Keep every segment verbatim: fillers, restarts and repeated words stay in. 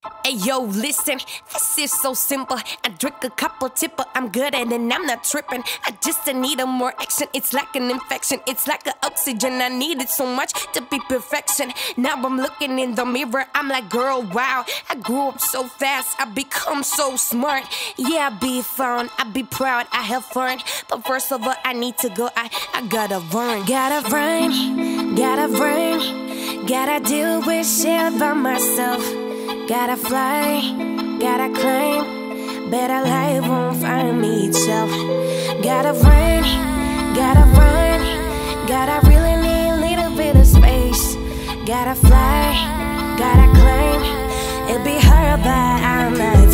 Hey yo, listen, this is so simple. I drink a couple tipper, I'm good at it and I'm not tripping. I just need a more action, it's like an infection. It's like an oxygen, I need it so much to be perfection. Now I'm looking in the mirror, I'm like, girl, wow. I grew up so fast, I become so smart. Yeah, I be fun, I be proud, I have fun. But first of all, I need to go, I, I gotta run. Gotta run, gotta run. Gotta deal with shit by myself. Gotta fly, gotta climb. Better life won't find me itself. Gotta run, gotta run. Gotta really need a little bit of space. Gotta fly, gotta climb. It be hard, but I'm not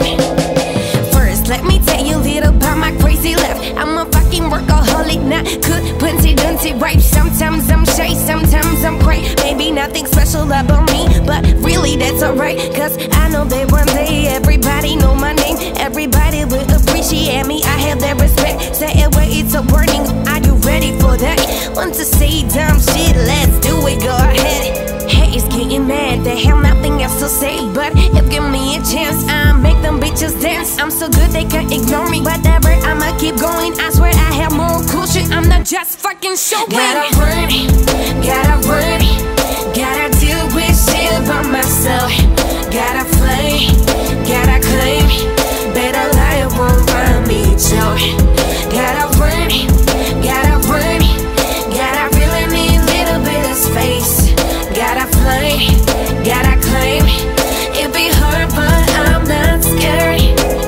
scared. First, let me tell you a little about my crazy life. I'm a fucking workaholic, not good, plenty, dunty, right? Sometimes I'm shy, sometimes I'm great. Maybe nothing special about me, but really that's alright. Cause I know that one day everybody know my name. Everybody will appreciate me, I have that respect. Say it where it's a warning, are you ready for that? Want to say dumb shit, let's do it, go ahead. Hey, it's getting mad, they have nothing else to say. But if give me a chance, I'll make them bitches dance. I'm so good they can't ignore me. Whatever, I'ma keep going, I swear I have more cool shit. I'm not just fucking showing. Gotta run, gotta run. Gotta deal with shit by myself. Gotta fly, gotta claim. Better life won't find me, Joe. Gotta run, gotta run. Gotta really need a little bit of space. Gotta fly, gotta claim. It be hard, but I'm not scared.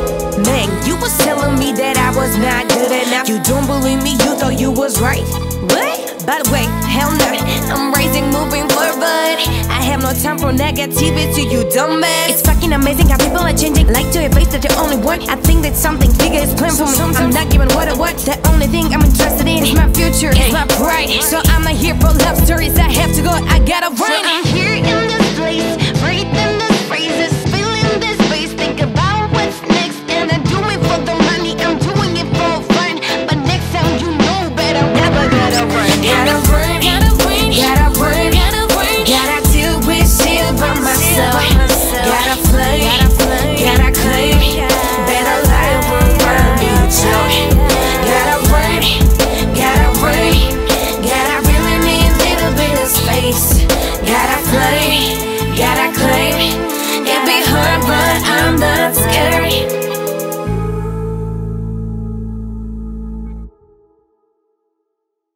Man, you was telling me that I was not good enough. You don't believe me, you thought you was right. What? By the way, hell no, I'm rising, moving forward. I have no time for negativity, you dumbass. It's fucking amazing how people are changing. Like to erase that they're only one. I think that something bigger is planned for me. I'm not giving what I want. The only thing I'm interested in is my future, it's my pride. So I'm not here for love stories, I have to go, I gotta run.